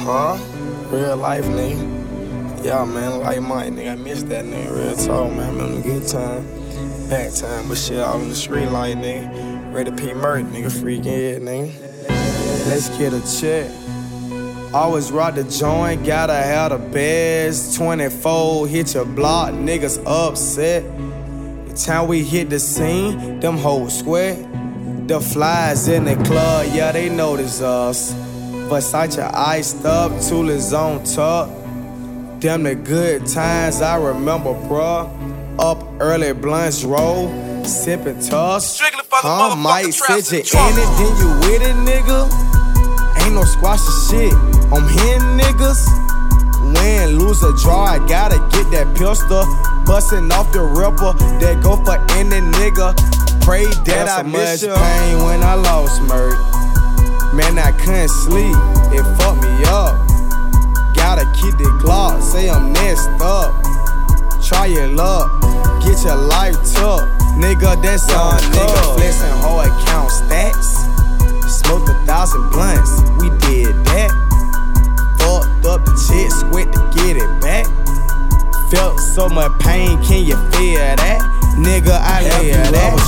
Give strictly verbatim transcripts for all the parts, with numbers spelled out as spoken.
Huh? Real life, nigga. Yeah, man, like Mike, nigga. I miss that nigga. Real talk, man. Remember good time. Back time, but shit out in the street like, nigga. Ready to P Murray, nigga. Freaking head, nigga. Let's get a check. Always rock the joint, gotta have the best. twenty-four, hit your block, niggas upset. The time we hit the scene, them hoes sweat. The flies in the club, yeah, they notice us. Versace iced up, Tula's on top. Them the good times I remember, bruh. Up early, blunts roll, sippin' toss. Huh, Mike said you in it, then you with it, nigga. Ain't no squash of shit. I'm hitting niggas. Win, lose or draw, I gotta get that pistol. Bustin' off the ripper, that go for any nigga. Pray that I miss you. Pain when I lost Murray. Man, I couldn't sleep, it fucked me up. Gotta keep the Glock, say I'm next up. Try your luck, get your life took. Nigga, that's on nigga flexin' whole account stats. Smoked a thousand blunts, we did that. Fucked up the chicks, quick to get it back. Felt so much pain, can you feel that? Nigga, I lay that.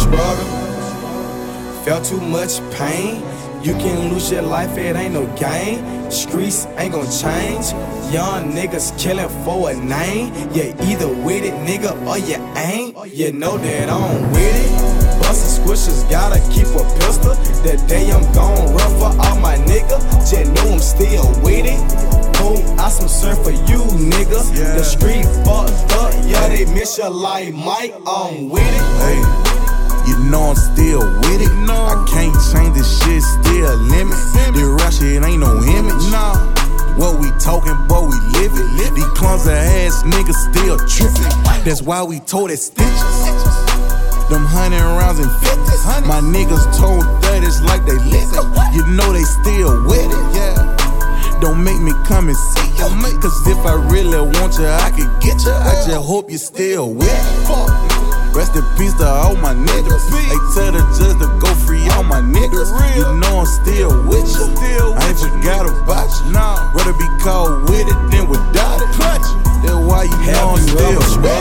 Struggle. Felt too much pain. You can lose your life, it ain't no game. Streets ain't gon' change. Young niggas killin' for a name. You either with it, nigga, or you ain't. You know that I'm with it. Bustin' squishers, gotta keep a pistol. The day I'm gon' run for all my nigga. Just know I'm still with it. Oh, I some surf for you, nigga. Yeah. The street fucked up, yeah, they miss you like Mike. I'm with it. Hey, you know I'm still with it. I can't change this shit, still limit. The rap shit ain't no image. What we talking, boy, we live it. These clumsy ass niggas still trippin'. That's why we told it stitches. Them hundred rounds and fifties. My niggas told thirties like they lit it. You know they still with it. Yeah. Don't make me come and see you. Cause if I really want you, I can get you. I just hope you still with it. Rest in peace to all my niggas. They tell the judge to go free all my niggas. You know I'm still with you. I ain't forgot about you. Rather be caught with it than without it. That's why you know I'm still with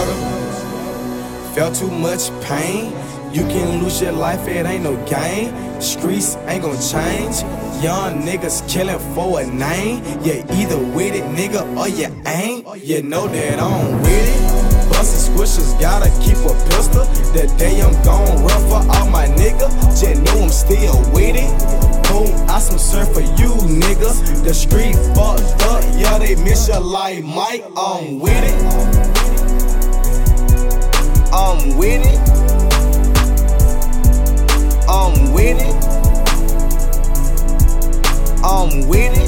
it. Felt too much pain. You can lose your life, it ain't no game. Streets ain't gon' change. Young niggas killin' for a name. You either with it, nigga, or you ain't. You know that I'm with it. Bustin' squishers, gotta keep a pistol. The day I'm gon' run for all my nigga. Just know I'm still with it. Oh, I some surf for you, nigga. The street fucked up, yeah, they miss you like Mike. I'm with it. I'm with it. I'm with it. I'm with it.